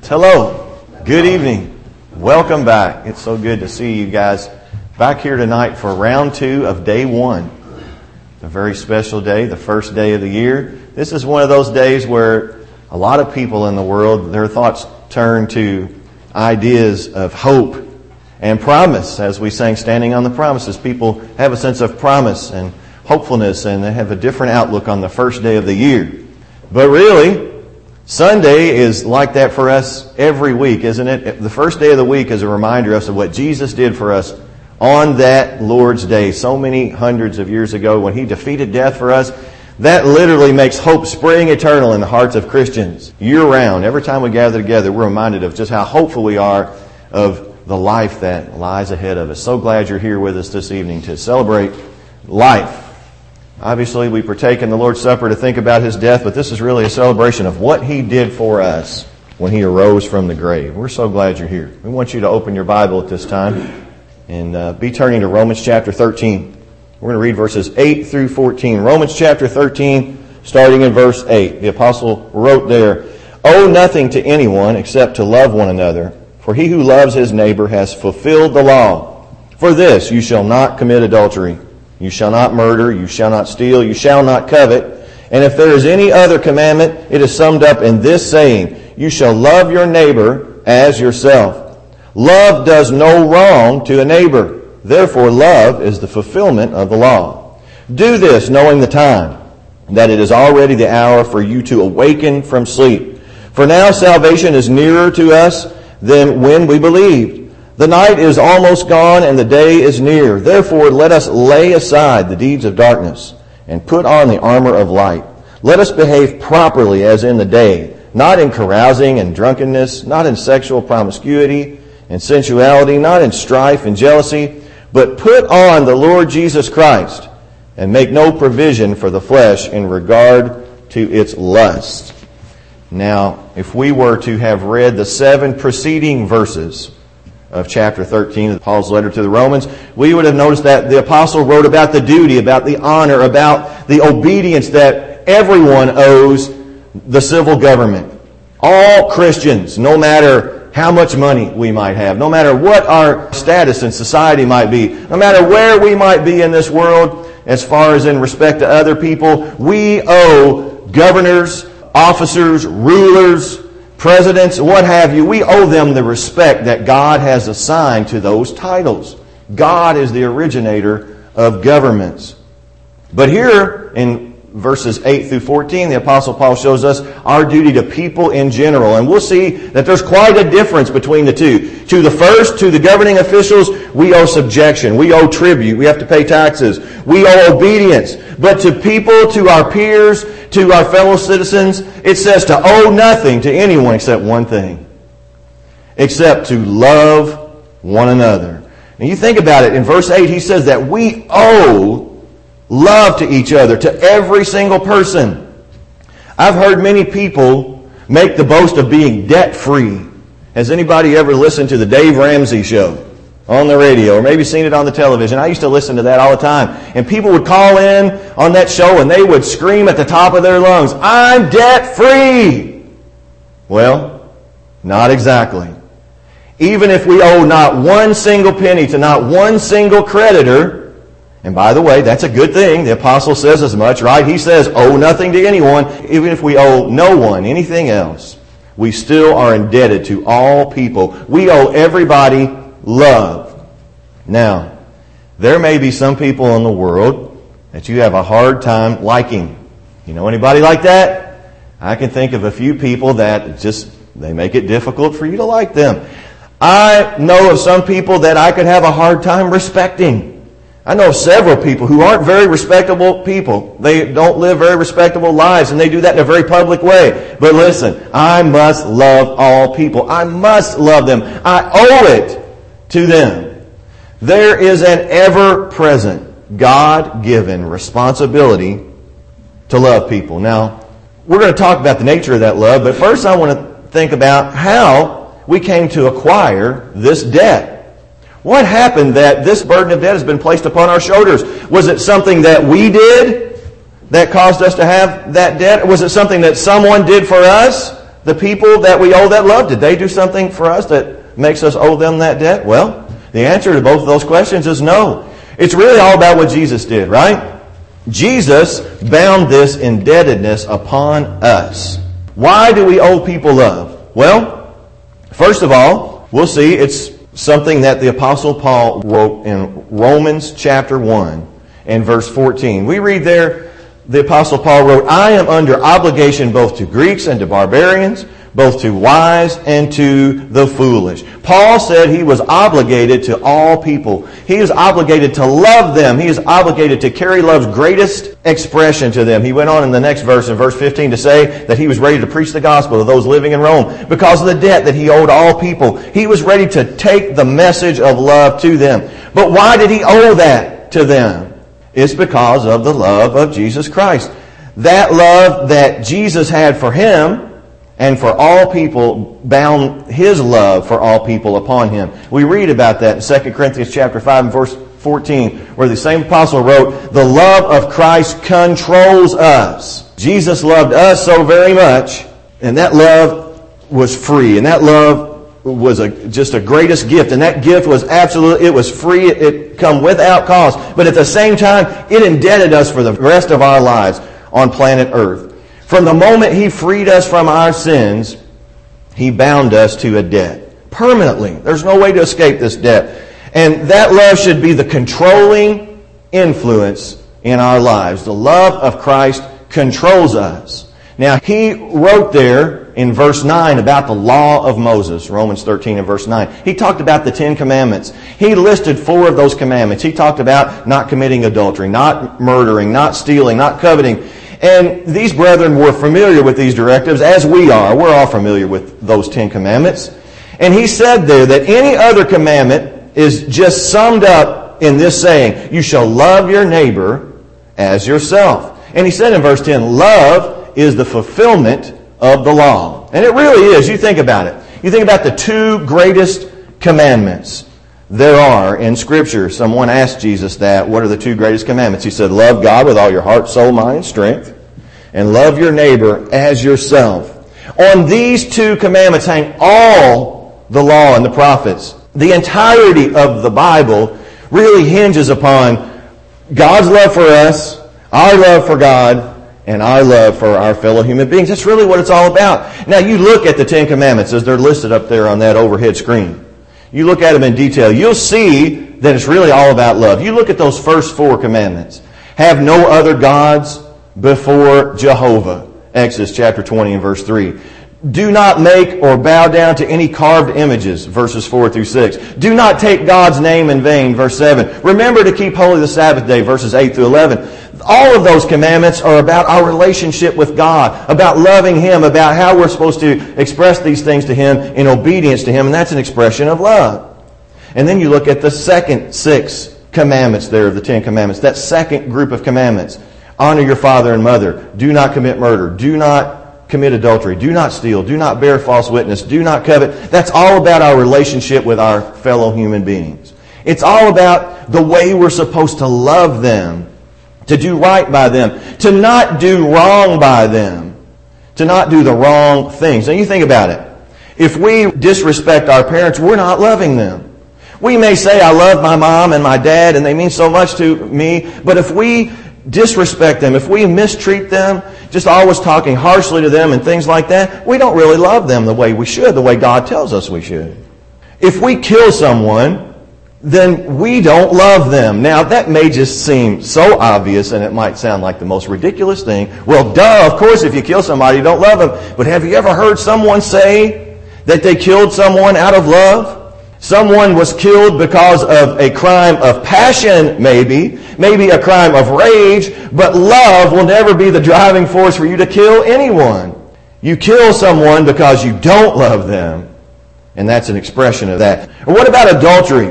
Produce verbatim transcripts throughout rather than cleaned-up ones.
Hello. Good evening. Welcome back. It's so good to see you guys back here tonight for round two of day one. A very special day, the first day of the year. This is one of those days where a lot of people in the world, their thoughts turn to ideas of hope and promise. As we sang Standing on the Promises, people have a sense of promise and hopefulness, and they have a different outlook on the first day of the year. But really, Sunday is like that for us every week, isn't it? The first day of the week is a reminder of us of what Jesus did for us on that Lord's Day so many hundreds of years ago when He defeated death for us. That literally makes hope spring eternal in the hearts of Christians year-round. Every time we gather together, we're reminded of just how hopeful we are of the life that lies ahead of us. So glad you're here with us this evening to celebrate life. Obviously, we partake in the Lord's Supper to think about His death, but this is really a celebration of what He did for us when He arose from the grave. We're so glad you're here. We want you to open your Bible at this time and uh, be turning to Romans chapter thirteen. We're going to read verses eight through fourteen. Romans chapter thirteen, starting in verse eight. The apostle wrote there, "Owe nothing to anyone except to love one another, for he who loves his neighbor has fulfilled the law. For this, you shall not commit adultery. You shall not murder, you shall not steal, you shall not covet. And if there is any other commandment, it is summed up in this saying, you shall love your neighbor as yourself. Love does no wrong to a neighbor. Therefore, love is the fulfillment of the law. Do this, knowing the time, that it is already the hour for you to awaken from sleep. For now salvation is nearer to us than when we believed. The night is almost gone and the day is near. Therefore, let us lay aside the deeds of darkness and put on the armor of light. Let us behave properly as in the day, not in carousing and drunkenness, not in sexual promiscuity and sensuality, not in strife and jealousy, but put on the Lord Jesus Christ and make no provision for the flesh in regard to its lust." Now, if we were to have read the seven preceding verses of chapter thirteen of Paul's letter to the Romans, we would have noticed that the apostle wrote about the duty, about the honor, about the obedience that everyone owes the civil government. All Christians, no matter how much money we might have, no matter what our status in society might be, no matter where we might be in this world as far as in respect to other people, we owe governors, officers, rulers, presidents, what have you, we owe them the respect that God has assigned to those titles. God is the originator of governments. But here in verses eight through fourteen, the Apostle Paul shows us our duty to people in general. And we'll see that there's quite a difference between the two. To the first, to the governing officials, we owe subjection. We owe tribute. We have to pay taxes. We owe obedience. But to people, to our peers, to our fellow citizens, it says to owe nothing to anyone except one thing. Except to love one another. And you think about it, in verse eight he says that we owe love to each other, to every single person. I've heard many people make the boast of being debt-free. Has anybody ever listened to the Dave Ramsey show on the radio, or maybe seen it on the television? I used to listen to that all the time. And people would call in on that show and they would scream at the top of their lungs, "I'm debt-free!" Well, not exactly. Even if we owe not one single penny to not one single creditor, and by the way, that's a good thing. The apostle says as much, right? He says, owe nothing to anyone. Even if we owe no one anything else, we still are indebted to all people. We owe everybody love. Now, there may be some people in the world that you have a hard time liking. You know anybody like that? I can think of a few people that just, they make it difficult for you to like them. I know of some people that I could have a hard time respecting. I know of several people who aren't very respectable people. They don't live very respectable lives, and they do that in a very public way. But listen, I must love all people. I must love them. I owe it to them. There is an ever-present, God-given responsibility to love people. Now, we're going to talk about the nature of that love, but first I want to think about how we came to acquire this debt. What happened that this burden of debt has been placed upon our shoulders? Was it something that we did that caused us to have that debt? Or was it something that someone did for us The people that we owe that love, did they do something for us that makes us owe them that debt? Well, the answer to both of those questions is no. It's really all about what Jesus did, right? Jesus bound this indebtedness upon us. Why do we owe people love? Well, first of all, we'll see it's something that the Apostle Paul wrote in Romans chapter one and verse fourteen. We read there, the Apostle Paul wrote, I am under obligation both to Greeks and to barbarians, both to wise and to the foolish. Paul said he was obligated to all people. He is obligated to love them. He is obligated to carry love's greatest expression to them. He went on in the next verse, in verse fifteen, to say that he was ready to preach the gospel to those living in Rome because of the debt that he owed all people. He was ready to take the message of love to them. But why did he owe that to them? It's because of the love of Jesus Christ. That love that Jesus had for him and for all people bound his love for all people upon him. We read about that in Second Corinthians chapter five and verse fourteen, where the same apostle wrote, the love of Christ controls us. Jesus loved us so very much, and that love was free, and that love was a, just a greatest gift, and that gift was absolutely, it was free, it, it come without cost, but at the same time, it indebted us for the rest of our lives on planet Earth. From the moment he freed us from our sins, he bound us to a debt. Permanently. There's no way to escape this debt. And that love should be the controlling influence in our lives. The love of Christ controls us. Now, he wrote there in verse nine about the law of Moses, Romans thirteen and verse nine. He talked about the Ten Commandments. He listed four of those commandments. He talked about not committing adultery, not murdering, not stealing, not coveting. And these brethren were familiar with these directives, as we are. We're all familiar with those Ten Commandments. And he said there that any other commandment is just summed up in this saying, you shall love your neighbor as yourself. And he said in verse ten, love is the fulfillment of the law. And it really is. You think about it. You think about the two greatest commandments there are in Scripture. Someone asked Jesus that, what are the two greatest commandments? He said, love God with all your heart, soul, mind, and strength, and love your neighbor as yourself. On these two commandments hang all the law and the prophets. The entirety of the Bible really hinges upon God's love for us, our love for God, and our love for our fellow human beings. That's really what it's all about. Now, you look at the Ten Commandments as they're listed up there on that overhead screen. You look at them in detail. You'll see that it's really all about love. You look at those first four commandments. Have no other gods before Jehovah. Exodus chapter twenty and verse three. Do not make or bow down to any carved images, verses four through six. Do not take God's name in vain, verse seven. Remember to keep holy the Sabbath day, verses eight through eleven. All of those commandments are about our relationship with God, about loving Him, about how we're supposed to express these things to Him in obedience to Him, and that's an expression of love. And then you look at the second six commandments there of the Ten Commandments, that second group of commandments. Honor your father and mother. Do not commit murder. Do not commit adultery. Do not steal. Do not bear false witness. Do not covet. That's all about our relationship with our fellow human beings. It's all about the way we're supposed to love them, to do right by them, to not do wrong by them, to not do the wrong things. Now you think about it. If we disrespect our parents, we're not loving them. We may say, I love my mom and my dad and they mean so much to me, but if we disrespect them, if we mistreat them, just always talking harshly to them and things like that, we don't really love them the way we should, the way God tells us we should. If we kill someone, then we don't love them. Now, that may just seem so obvious and it might sound like the most ridiculous thing. Well, duh, of course, if you kill somebody, you don't love them. But have you ever heard someone say that they killed someone out of love? Someone was killed because of a crime of passion, maybe, maybe a crime of rage, but love will never be the driving force for you to kill anyone. You kill someone because you don't love them, and that's an expression of that. Or what about adultery?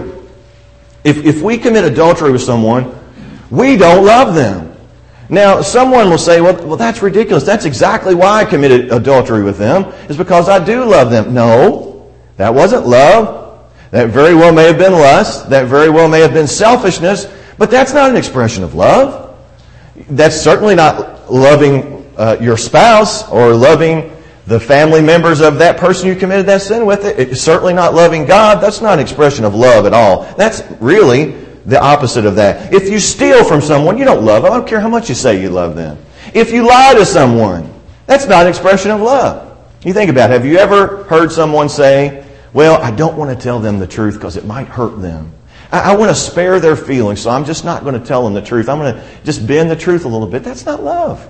If, if we commit adultery with someone, we don't love them. Now, someone will say, well, well, that's ridiculous. That's exactly why I committed adultery with them, is because I do love them. No, that wasn't love. That very well may have been lust. That very well may have been selfishness. But that's not an expression of love. That's certainly not loving uh, your spouse or loving the family members of that person you committed that sin with. It's certainly not loving God. That's not an expression of love at all. That's really the opposite of that. If you steal from someone, you don't love them. I don't care how much you say you love them. If you lie to someone, that's not an expression of love. You think about it. Have you ever heard someone say, well, I don't want to tell them the truth because it might hurt them. I, I want to spare their feelings, so I'm just not going to tell them the truth. I'm going to just bend the truth a little bit. That's not love.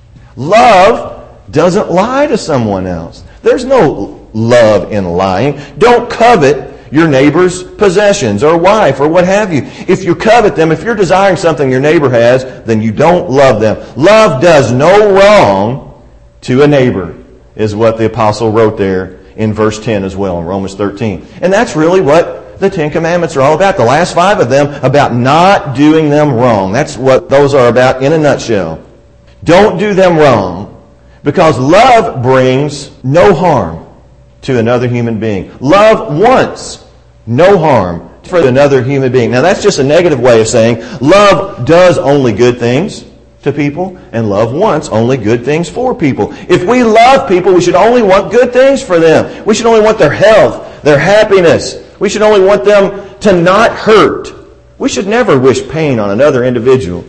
Love doesn't lie to someone else. There's no love in lying. Don't covet your neighbor's possessions or wife or what have you. If you covet them, if you're desiring something your neighbor has, then you don't love them. Love does no wrong to a neighbor, is what the apostle wrote there in verse ten as well in Romans thirteen. And that's really what the Ten Commandments are all about. The last five of them about not doing them wrong. That's what those are about in a nutshell. Don't do them wrong, because love brings no harm to another human being. Love wants no harm for another human being. Now that's just a negative way of saying love does only good things to people, and love wants only good things for people. If we love people, we should only want good things for them. We should only want their health, their happiness. We should only want them to not hurt. We should never wish pain on another individual.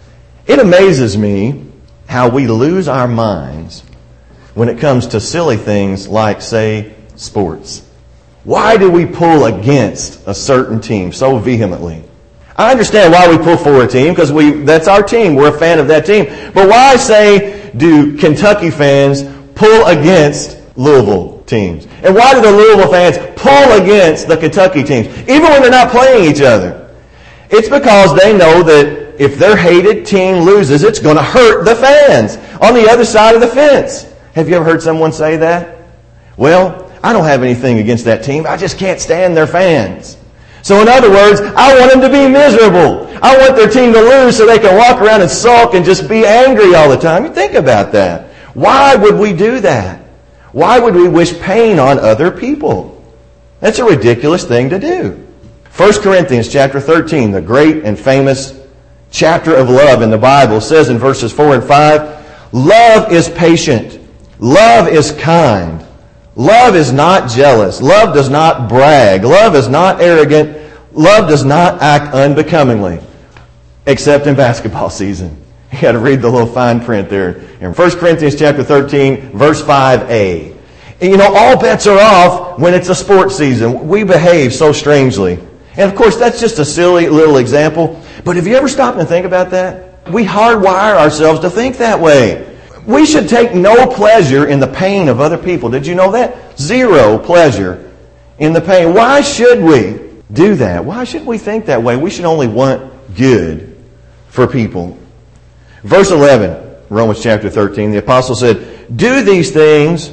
It amazes me how we lose our minds when it comes to silly things like, say, sports. Why do we pull against a certain team so vehemently? I understand why we pull for a team, because we that's our team. We're a fan of that team. But why, say, do Kentucky fans pull against Louisville teams? And why do the Louisville fans pull against the Kentucky teams, even when they're not playing each other? It's because they know that if their hated team loses, it's going to hurt the fans on the other side of the fence. Have you ever heard someone say that? Well, I don't have anything against that team. I just can't stand their fans. So in other words, I want them to be miserable. I want their team to lose so they can walk around and sulk and just be angry all the time. You think about that. Why would we do that? Why would we wish pain on other people? That's a ridiculous thing to do. First Corinthians chapter thirteen, the great and famous chapter of love in the Bible, says in verses four and five, love is patient. Love is kind. Love is not jealous. Love does not brag. Love is not arrogant. Love does not act unbecomingly, except in basketball season. You got to read the little fine print there in First Corinthians chapter thirteen, verse five a. And you know, all bets are off when it's a sports season. We behave so strangely. And of course, that's just a silly little example. But have you ever stopped and think about that? We hardwire ourselves to think that way. We should take no pleasure in the pain of other people. Did you know that? Zero pleasure in the pain. Why should we do that? Why should we think that way? We should only want good for people. Verse eleven, Romans chapter thirteen, the apostle said, do these things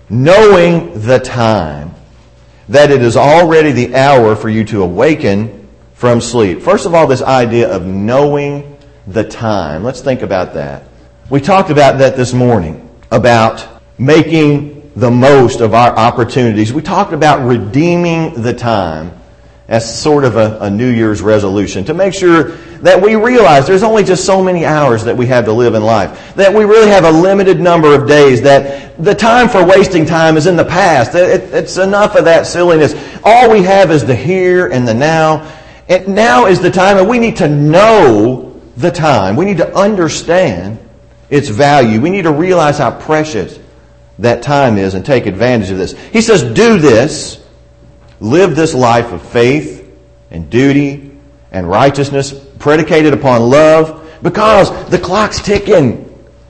knowing the time, that it is already the hour for you to awaken from sleep. First of all, this idea of knowing the time. Let's think about that. We talked about that this morning, about making the most of our opportunities. We talked about redeeming the time as sort of a, a New Year's resolution, to make sure that we realize there's only just so many hours that we have to live in life, that we really have a limited number of days, that the time for wasting time is in the past. It, it's enough of that silliness. All we have is the here and the now. And now is the time, and we need to know the time. We need to understand its value. We need to realize how precious that time is and take advantage of this. He says, do this. Live this life of faith and duty and righteousness predicated upon love, because the clock's ticking.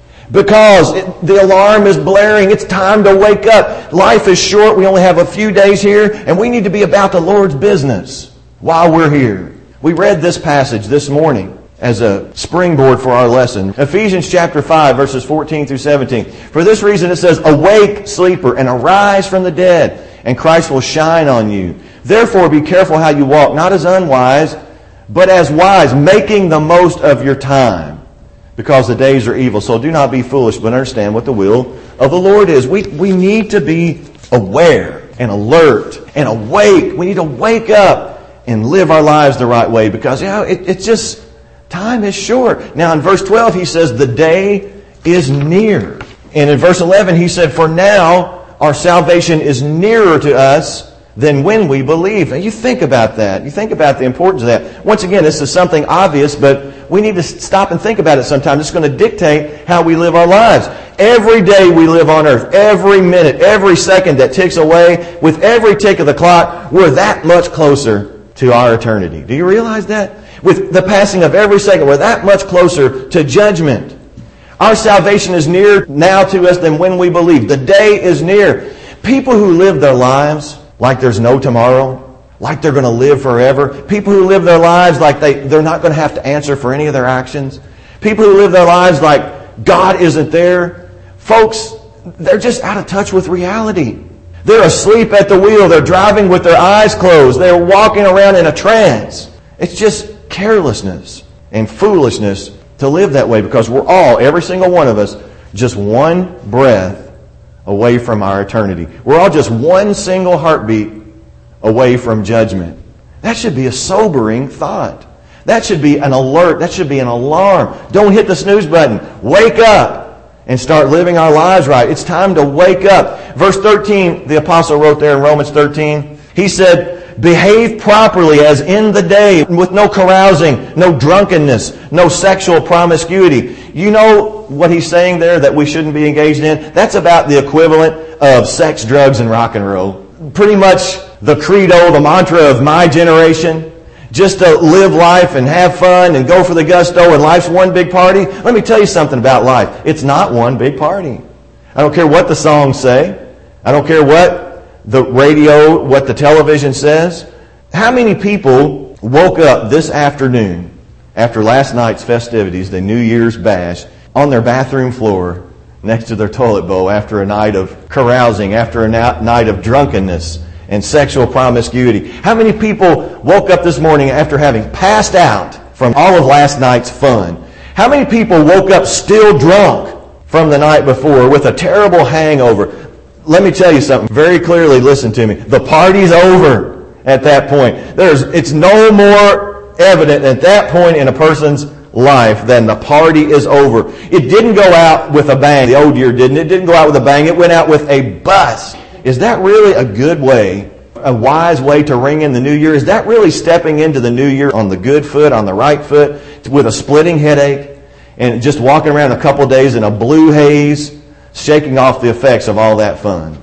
Because it, the alarm is blaring. It's time to wake up. Life is short. We only have a few days here, and we need to be about the Lord's business while we're here. We read this passage this morning as a springboard for our lesson. Ephesians chapter five, verses fourteen through seventeen. For this reason it says, awake, sleeper, and arise from the dead, and Christ will shine on you. Therefore be careful how you walk, not as unwise, but as wise, making the most of your time, because the days are evil. So do not be foolish, but understand what the will of the Lord is. We, we need to be aware and alert and awake. We need to wake up and live our lives the right way, because you know, it, it's just, time is short. Now in verse twelve he says, the day is near. And in verse eleven, he said, for now our salvation is nearer to us than when we believed. Now you think about that. You think about the importance of that. Once again, this is something obvious, but we need to stop and think about it sometimes. It's going to dictate how we live our lives. Every day we live on earth, every minute, every second that ticks away, with every tick of the clock, we're that much closer to our eternity. Do you realize that? With the passing of every second, we're that much closer to judgment. Our salvation is nearer now to us than when we believed. The day is near. People who live their lives like there's no tomorrow, like they're going to live forever. People who live their lives like they, they're not going to have to answer for any of their actions. People who live their lives like God isn't there. Folks, they're just out of touch with reality. They're asleep at the wheel. They're driving with their eyes closed. They're walking around in a trance. It's just carelessness and foolishness to live that way, because we're all, every single one of us, just one breath away from our eternity. We're all just one single heartbeat away from judgment. That should be a sobering thought. That should be an alert. That should be an alarm. Don't hit the snooze button. Wake up and start living our lives right. It's time to wake up. Verse thirteen, the apostle wrote there in Romans thirteen, he said, behave properly as in the day, with no carousing, no drunkenness, no sexual promiscuity. You know what he's saying there that we shouldn't be engaged in? That's about the equivalent of sex, drugs, and rock and roll. Pretty much the credo, the mantra of my generation. Just to live life and have fun and go for the gusto, and life's one big party. Let me tell you something about life. It's not one big party. I don't care what the songs say. I don't care what the radio, what the television says. How many people woke up this afternoon after last night's festivities, the New Year's bash, on their bathroom floor next to their toilet bowl after a night of carousing, after a night of drunkenness and sexual promiscuity? How many people woke up this morning after having passed out from all of last night's fun? How many people woke up still drunk from the night before with a terrible hangover? Let me tell you something very clearly. Listen to me. The party's over at that point. There's, it's no more evident at that point in a person's life than the party is over. It didn't go out with a bang. The old year didn't. It didn't go out with a bang. It went out with a bust. Is that really a good way, a wise way to ring in the new year? Is that really stepping into the new year on the good foot, on the right foot, with a splitting headache, and just walking around a couple days in a blue haze, shaking off the effects of all that fun?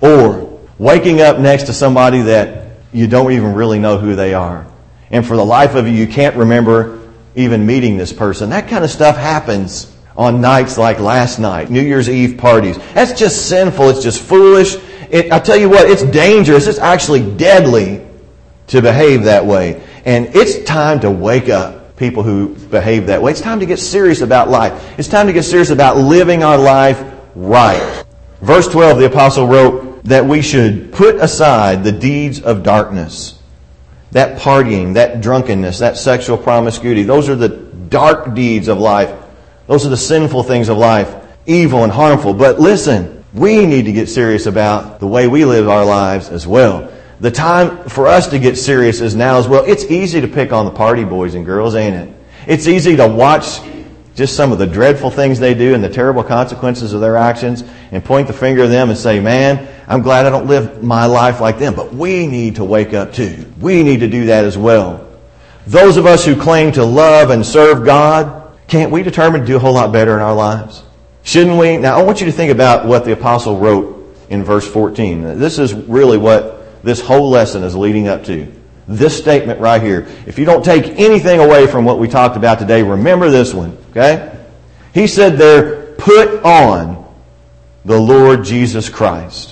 Or waking up next to somebody that you don't even really know who they are, and for the life of you, you can't remember even meeting this person. That kind of stuff happens on nights like last night, New Year's Eve parties. That's just sinful. It's just foolish. It, I tell you what, it's dangerous. It's actually deadly to behave that way. And it's time to wake up, people who behave that way. It's time to get serious about life. It's time to get serious about living our life right. Verse twelve, the apostle wrote that we should put aside the deeds of darkness. That partying, that drunkenness, that sexual promiscuity. Those are the dark deeds of life. Those are the sinful things of life, evil and harmful. But listen, we need to get serious about the way we live our lives as well. The time for us to get serious is now as well. It's easy to pick on the party boys and girls, ain't it? It's easy to watch just some of the dreadful things they do and the terrible consequences of their actions and point the finger at them and say, man, I'm glad I don't live my life like them. But we need to wake up too. We need to do that as well. Those of us who claim to love and serve God, can't we determine to do a whole lot better in our lives? Shouldn't we? Now, I want you to think about what the apostle wrote in verse fourteen. This is really what this whole lesson is leading up to. This statement right here. If you don't take anything away from what we talked about today, remember this one, okay? He said there, put on the Lord Jesus Christ.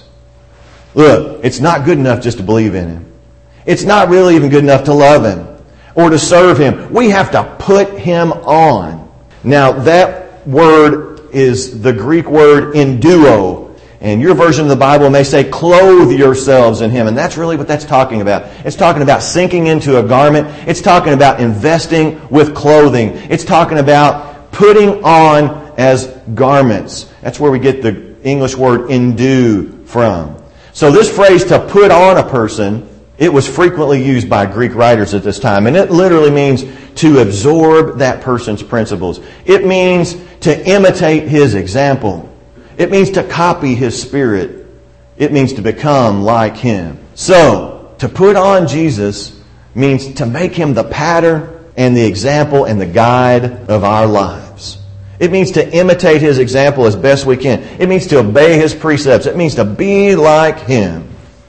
Look, it's not good enough just to believe in Him. It's not really even good enough to love Him or to serve Him. We have to put Him on. Now, that word is the Greek word enduo. And your version of the Bible may say, clothe yourselves in Him. And that's really what that's talking about. It's talking about sinking into a garment. It's talking about investing with clothing. It's talking about putting on as garments. That's where we get the English word endue from. So this phrase, to put on a person, it was frequently used by Greek writers at this time. And it literally means to absorb that person's principles. It means to imitate his example. It means to copy His Spirit. It means to become like Him. So, to put on Jesus means to make Him the pattern and the example and the guide of our lives. It means to imitate His example as best we can. It means to obey His precepts. It means to be like Him.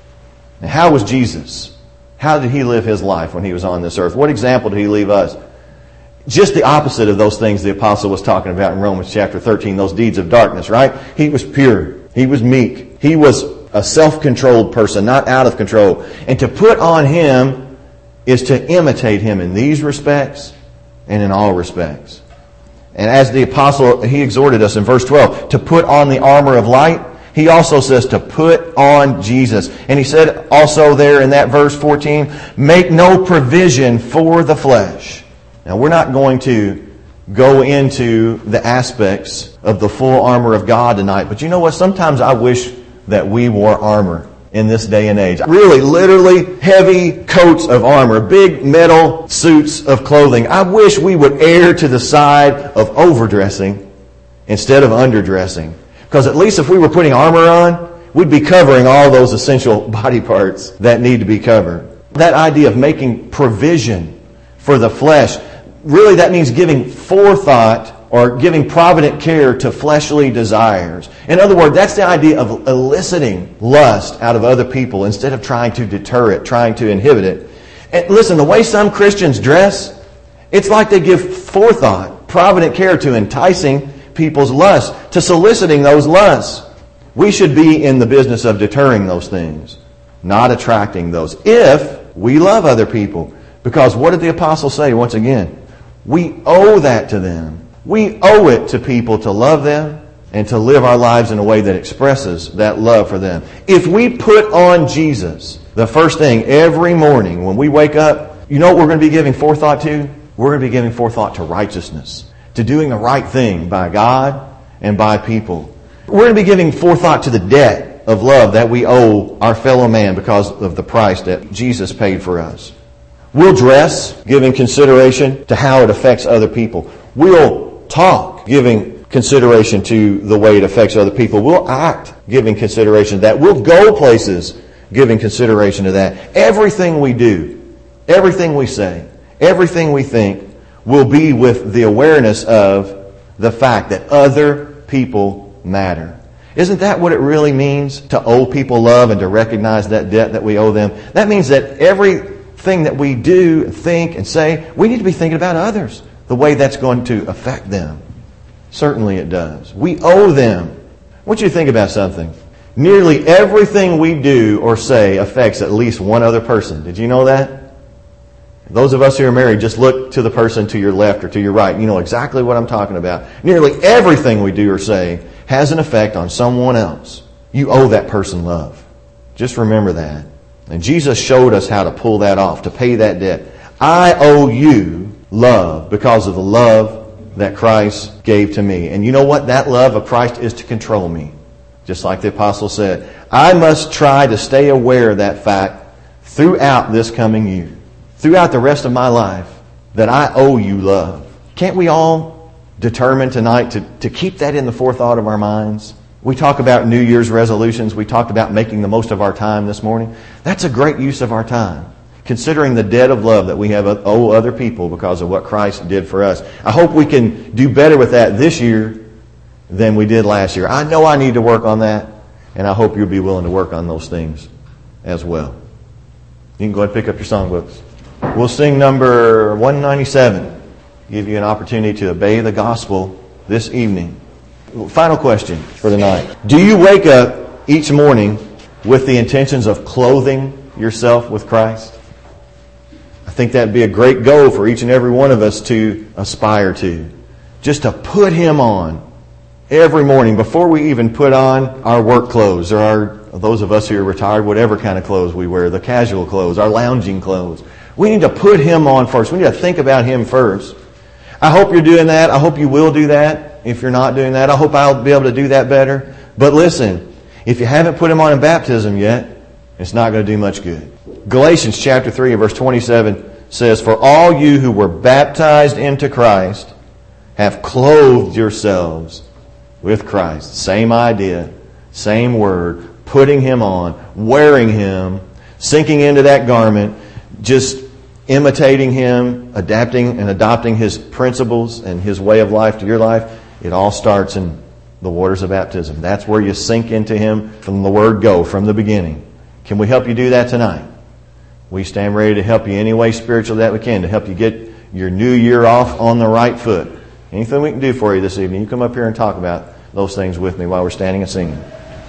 And how was Jesus? How did He live His life when He was on this earth? What example did He leave us? Just the opposite of those things the apostle was talking about in Romans chapter thirteen, those deeds of darkness, right? He was pure. He was meek. He was a self-controlled person, not out of control. And to put on Him is to imitate Him in these respects and in all respects. And as the apostle, he exhorted us in verse twelve to put on the armor of light. He also says to put on Jesus. And he said also there in that verse fourteen, make no provision for the flesh. Now we're not going to go into the aspects of the full armor of God tonight. But you know what? Sometimes I wish that we wore armor in this day and age. Really, literally heavy coats of armor, big metal suits of clothing. I wish we would err to the side of overdressing instead of underdressing. Because at least if we were putting armor on, we'd be covering all those essential body parts that need to be covered. That idea of making provision for the flesh, really that means giving forethought or giving provident care to fleshly desires. In other words, that's the idea of eliciting lust out of other people instead of trying to deter it, trying to inhibit it. And listen, the way some Christians dress, it's like they give forethought, provident care to enticing people's lust, to soliciting those lusts. We should be in the business of deterring those things, not attracting those, if we love other people. Because what did the apostle say once again? We owe that to them. We owe it to people to love them and to live our lives in a way that expresses that love for them. If we put on Jesus, the first thing every morning when we wake up, you know what we're going to be giving forethought to? We're going to be giving forethought to righteousness, to doing the right thing by God and by people. We're going to be giving forethought to the debt of love that we owe our fellow man because of the price that Jesus paid for us. We'll dress, giving consideration to how it affects other people. We'll talk, giving consideration to the way it affects other people. We'll act, giving consideration to that. We'll go places, giving consideration to that. Everything we do, everything we say, everything we think will be with the awareness of the fact that other people matter. Isn't that what it really means to owe people love and to recognize that debt that we owe them? That means that everything that we do, think, and say, we need to be thinking about others, the way that's going to affect them. Certainly it does. We owe them. I want you to think about something. Nearly everything we do or say affects at least one other person. Did you know that? Those of us who are married, just look to the person to your left or to your right. You know exactly what I'm talking about. Nearly everything we do or say has an effect on someone else. You owe that person love. Just remember that. And Jesus showed us how to pull that off, to pay that debt. I owe you love because of the love that Christ gave to me. And you know what? That love of Christ is to control me. Just like the apostle said, I must try to stay aware of that fact throughout this coming year, throughout the rest of my life, that I owe you love. Can't we all determine tonight to, to keep that in the forethought of our minds? We talk about New Year's resolutions. We talked about making the most of our time this morning. That's a great use of our time, considering the debt of love that we have owe other people because of what Christ did for us. I hope we can do better with that this year than we did last year. I know I need to work on that, and I hope you'll be willing to work on those things as well. You can go ahead and pick up your songbooks. We'll sing number one ninety-seven. Give you an opportunity to obey the gospel this evening. Final question for the night. Do you wake up each morning with the intentions of clothing yourself with Christ? I think that'd be a great goal for each and every one of us to aspire to. Just to put Him on every morning before we even put on our work clothes or our, those of us who are retired, whatever kind of clothes we wear, the casual clothes, our lounging clothes. We need to put Him on first. We need to think about Him first. I hope you're doing that. I hope you will do that. If you're not doing that, I hope I'll be able to do that better. But listen, if you haven't put Him on in baptism yet, it's not going to do much good. Galatians chapter three and verse twenty-seven says, for all you who were baptized into Christ have clothed yourselves with Christ. Same idea, same word, putting Him on, wearing Him, sinking into that garment, just imitating Him, adapting and adopting His principles and His way of life to your life. It all starts in the waters of baptism. That's where you sink into Him from the word go, from the beginning. Can we help you do that tonight? We stand ready to help you any way spiritual that we can, to help you get your new year off on the right foot. Anything we can do for you this evening, you come up here and talk about those things with me while we're standing and singing.